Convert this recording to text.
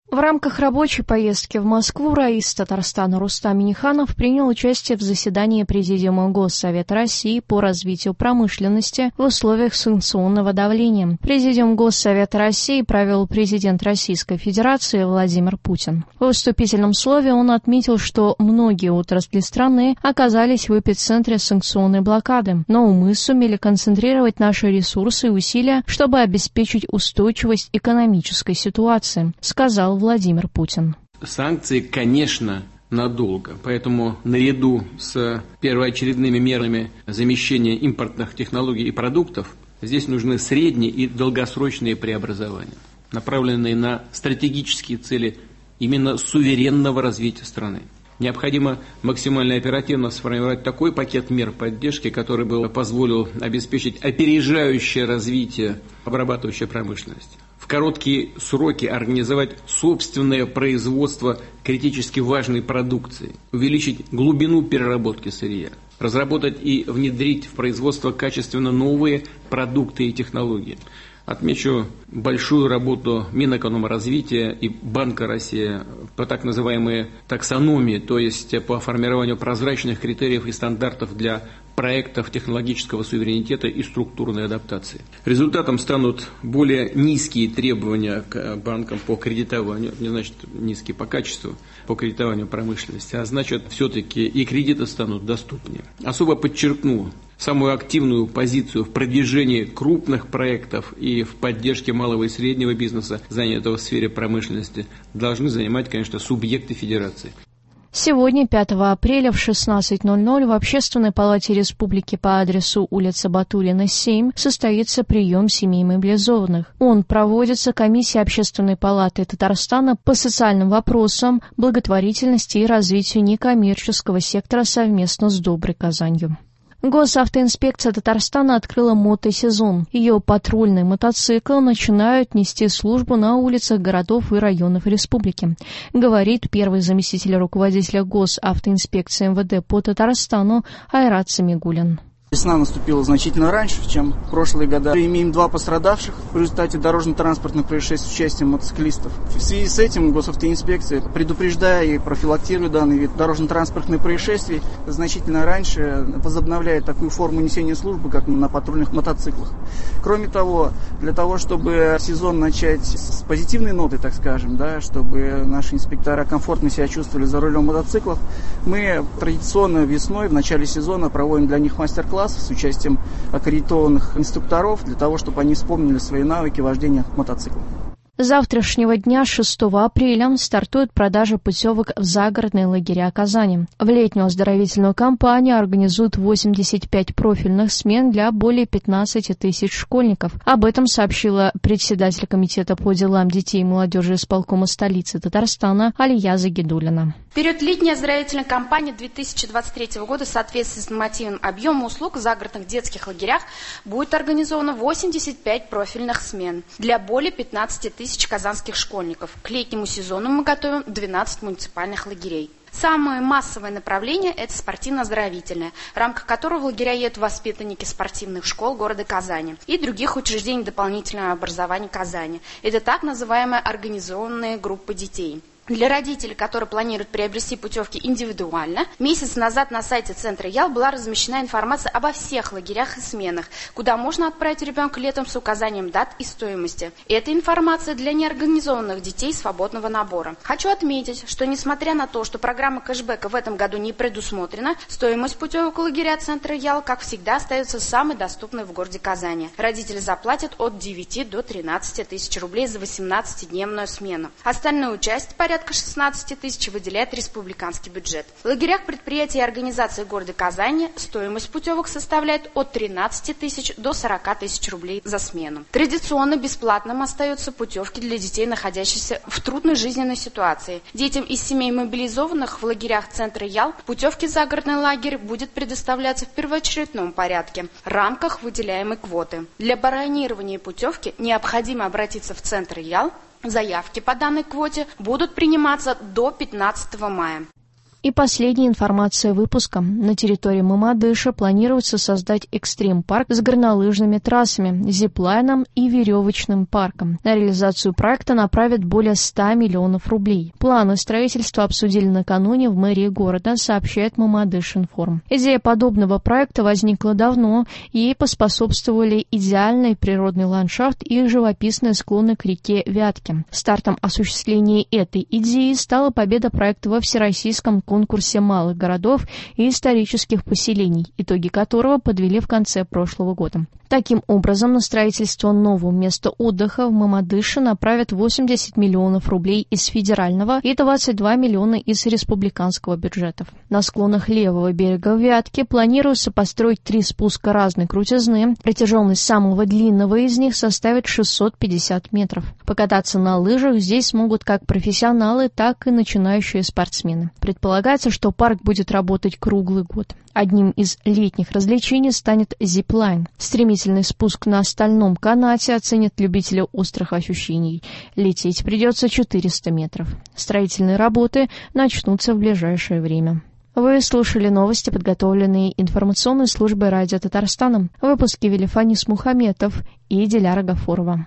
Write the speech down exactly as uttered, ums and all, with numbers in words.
В рамках рабочей поездки в Москву раис Татарстана Рустам Минниханов принял участие в заседании Президиума Госсовета России по развитию промышленности в условиях санкционного давления. Президиум Госсовета России провел президент Российской Федерации Владимир Путин. В вступительном слове он отметил, что многие отрасли страны оказались в эпицентре санкционной блокады, но мы сумели концентрировать наши ресурсы и усилия, чтобы обеспечить устойчивость экономической ситуации, сказал Владимир Путин. Санкции, конечно, надолго, поэтому наряду с первоочередными мерами замещения импортных технологий и продуктов здесь нужны средние и долгосрочные преобразования, направленные на стратегические цели именно суверенного развития страны. Необходимо максимально оперативно сформировать такой пакет мер поддержки, который бы позволил обеспечить опережающее развитие обрабатывающей промышленности. В короткие сроки организовать собственное производство критически важной продукции, увеличить глубину переработки сырья, разработать и внедрить в производство качественно новые продукты и технологии. Отмечу большую работу Минэкономразвития и Банка России по так называемой таксономии, то есть по формированию прозрачных критериев и стандартов для проектов технологического суверенитета и структурной адаптации. Результатом станут более низкие требования к банкам по кредитованию, не значит низкие по качеству, по кредитованию промышленности, а значит все-таки и кредиты станут доступнее. Особо подчеркну самую активную позицию в продвижении крупных проектов и в поддержке малого и среднего бизнеса, занятого в сфере промышленности, должны занимать, конечно, субъекты федерации. Сегодня, пятого апреля в шестнадцать ноль ноль в Общественной палате Республики по адресу улица Батурина, семь, состоится прием семей мобилизованных. Он проводится Комиссией Общественной палаты Татарстана по социальным вопросам, благотворительности и развитию некоммерческого сектора совместно с Доброй Казанью. Госавтоинспекция Татарстана открыла мотосезон. Ее патрульные мотоциклы начинают нести службу на улицах городов и районов республики, говорит первый заместитель руководителя Госавтоинспекции эм вэ дэ по Татарстану Айрат Самигуллин. Весна наступила значительно раньше, чем в прошлые годы. Мы имеем два пострадавших в результате дорожно-транспортных происшествий с участием мотоциклистов. В связи с этим Госавтоинспекция, предупреждая и профилактируя данный вид дорожно-транспортных происшествий, значительно раньше возобновляет такую форму несения службы, как на патрульных мотоциклах. Кроме того, для того, чтобы сезон начать с позитивной ноты, так скажем, да, чтобы наши инспектора комфортно себя чувствовали за рулем мотоциклов, мы традиционно весной, в начале сезона, проводим для них мастер-класс с участием аккредитованных инструкторов для того, чтобы они вспомнили свои навыки вождения мотоцикла. С завтрашнего дня, шестого апреля, стартует продажа путевок в загородные лагеря Казани. В летнюю оздоровительную кампанию организуют восемьдесят пять профильных смен для более пятнадцати тысяч школьников. Об этом сообщила председатель комитета по делам детей и молодежи исполкома столицы Татарстана Алия Загидуллина. В период летней оздоровительной кампании две тысячи двадцать третьего года в соответствии с нормативным объемом услуг в загородных детских лагерях будет организовано восемьдесят пять профильных смен для более пятнадцати тысяч казанских школьников. К летнему сезону мы готовим двенадцать муниципальных лагерей. Самое массовое направление – это спортивно-оздоровительное, в рамках которого в лагеря едут воспитанники спортивных школ города Казани и других учреждений дополнительного образования Казани. Это так называемая организованная группа детей. Для родителей, которые планируют приобрести путевки индивидуально, месяц назад на сайте Центра Ял была размещена информация обо всех лагерях и сменах, куда можно отправить ребенка летом с указанием дат и стоимости. Эта информация для неорганизованных детей свободного набора. Хочу отметить, что несмотря на то, что программа кэшбэка в этом году не предусмотрена, стоимость путевок у лагеря Центра Ял, как всегда, остается самой доступной в городе Казани. Родители заплатят от девяти до тринадцати тысяч рублей за восемнадцатидневную смену. Остальную часть, порядка шестнадцати тысяч, выделяет республиканский бюджет. В лагерях предприятий и организаций города Казани стоимость путевок составляет от тринадцати тысяч до сорока тысяч рублей за смену. Традиционно бесплатным остаются путевки для детей, находящихся в трудной жизненной ситуации. Детям из семей мобилизованных в лагерях Центра Ял путевки в загородный лагерь будет предоставляться в первоочередном порядке в рамках выделяемой квоты. Для бронирования путевки необходимо обратиться в Центр Ял. Заявки по данной квоте будут приниматься до пятнадцатого мая. И последняя информация выпуска. На территории Мамадыша планируется создать экстрим-парк с горнолыжными трассами, зиплайном и веревочным парком. На реализацию проекта направят более ста миллионов рублей. Планы строительства обсудили накануне в мэрии города, сообщает Мамадыш-Информ. Идея подобного проекта возникла давно, и ей поспособствовали идеальный природный ландшафт и живописные склоны к реке Вятке. Стартом осуществления этой идеи стала победа проекта во всероссийском конкурсе малых городов и исторических поселений, итоги которого подвели в конце прошлого года. Таким образом, на строительство нового места отдыха в Мамадыше направят восемьдесят миллионов рублей из федерального и двадцать два миллиона из республиканского бюджетов. На склонах левого берега Вятки планируется построить три спуска разной крутизны. Протяженность самого длинного из них составит шестьсот пятьдесят метров. Покататься на лыжах здесь смогут как профессионалы, так и начинающие спортсмены. Предполагается, что парк будет работать круглый год. Одним из летних развлечений станет зиплайн. Стремительный спуск на стальном канате оценят любители острых ощущений. Лететь придется четыреста метров. Строительные работы начнутся в ближайшее время. Вы слушали новости, подготовленные информационной службой радио Татарстана. В выпуске вели Фанис Мухаметов и Диляра Гафурова.